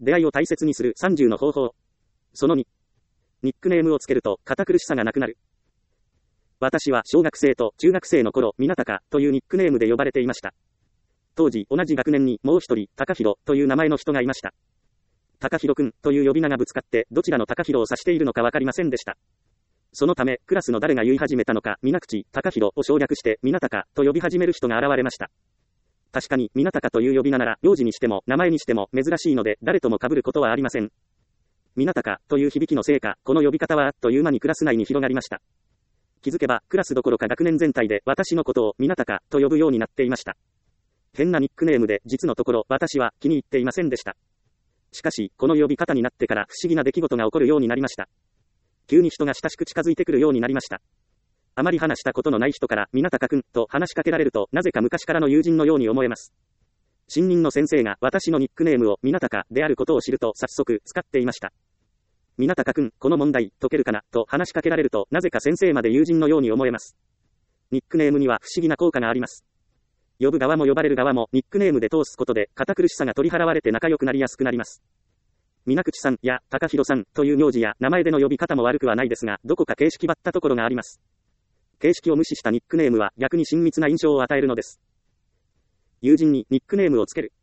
出会いを大切にする30の方法。その2。ニックネームをつけると堅苦しさがなくなる。私は小学生と中学生の頃、みなたかというニックネームで呼ばれていました。当時同じ学年にもう一人、高弘という名前の人がいました。高弘くんという呼び名がぶつかってどちらの高弘を指しているのかわかりませんでした。そのため、クラスの誰が言い始めたのか、みなくち、高弘を省略して、みなたかと呼び始める人が現れました。確かに、みなたかという呼び名なら、名字にしても、名前にしても、珍しいので、誰とも被ることはありません。みなたかという響きのせいか、この呼び方はあっという間にクラス内に広がりました。気づけば、クラスどころか学年全体で、私のことを、みなたかと呼ぶようになっていました。変なニックネームで、実のところ、私は気に入っていませんでした。しかし、この呼び方になってから不思議な出来事が起こるようになりました。急に人が親しく近づいてくるようになりました。あまり話したことのない人から、みなたかくんと話しかけられると、なぜか昔からの友人のように思えます。新任の先生が私のニックネームをみなたかであることを知ると早速使っていました。みなたかくん、この問題解けるかなと話しかけられると、なぜか先生まで友人のように思えます。ニックネームには不思議な効果があります。呼ぶ側も呼ばれる側もニックネームで通すことで堅苦しさが取り払われて仲良くなりやすくなります。みなくちさんや高弘さんという名字や名前での呼び方も悪くはないですが、どこか形式ばったところがあります。形式を無視したニックネームは逆に親密な印象を与えるのです。友人にニックネームをつける。